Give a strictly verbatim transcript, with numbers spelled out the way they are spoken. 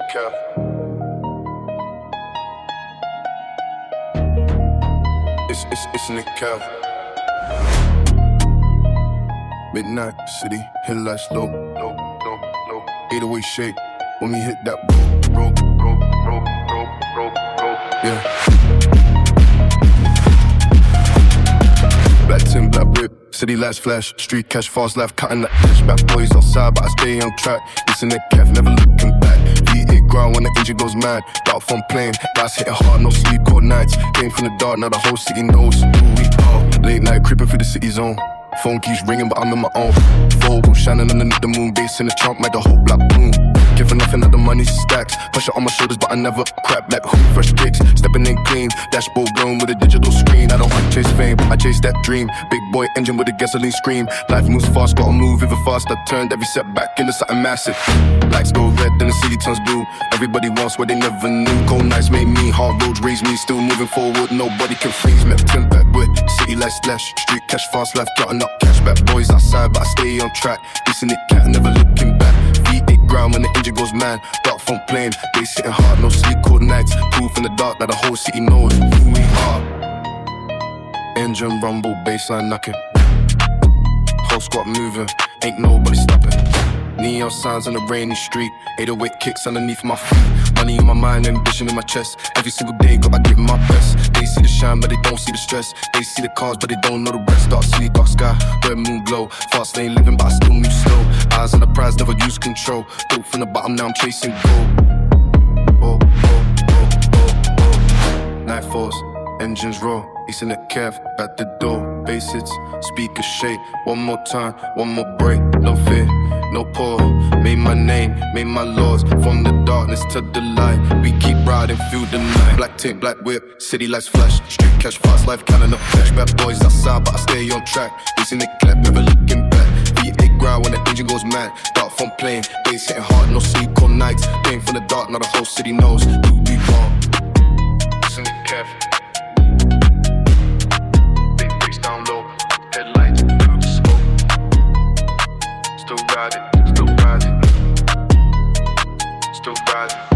Kev. It's, it's, it's in the Kev. Midnight city, hill lights low, low, low, low. eight oh eight shake when we hit that roll, roll, roll, roll, roll, roll, yeah. Black tin, black whip, city lights flash, street cash, fast life, cutting that cash. Bad boys outside, but I stay on track. It's in the Kev, never looking back. V eight ground when the engine goes mad. Dark phone playing, guys hitting hard, no sleep, cold nights. Came from the dark, now the whole city knows who we are. Late night creeping through the city zone. Phone keeps ringing, but I'm in my own. Four shining underneath the moon, bass in the trunk, make the whole block boom. Giving nothing that the money stacks. Pressure on my shoulders, but I never crap. Black hoop, fresh kicks, stepping in clean. Dashboard blown with a digital screen. I don't want to chase fame, I chase that dream. Big boy engine with a gasoline scream. Life moves fast, gotta move even faster. Turned every setback into something massive. Lights go red, then the city turns blue. Everybody wants what they never knew. Cold nights made me, hard roads raised me. Still moving forward, nobody can freeze me. Ten back boy, city lights flash. Street cash, fast life, counting up cash. Back boys outside, but I stay on track. This in the cat, never looking back. V eight ground when the engine goes mad. Dark phone playing, they sitting hard, no sleep, cold nights. Proof in the dark that the whole city knows who we are. Engine rumble, bassline knocking. Whole squad moving, ain't nobody stopping. Neon signs on the rainy street. eight oh eight kicks underneath my feet. Money in my mind, ambition in my chest. Every single day, gotta give my best. They see the shine, but they don't see the stress. They see the cars, but they don't know the rest. Dark city, dark sky, red moon glow. Fast lane living, but I still move slow. Eyes on the prize, never use control. Built from the bottom, now I'm chasing gold. Oh, oh, oh, oh, oh. Night force, engines roll. He's in the Kev, at the door. Bass hits, speakers shake. One more time, one more break. No fear, no pause. Made my name, made my laws. From the darkness to the light, we keep riding through the night. Black tint, black whip, city lights flash. Street cash, fast life, counting up cash. Bad boys outside, but I stay on track. He's in the Kev, never looking back. V eight ground when the engine goes mad. Dark phone playing, bass hitting hard, no sleep, cold nights. Came from the dark, now the whole city knows who we are. It's in the Kev. Still riding, still riding, still riding.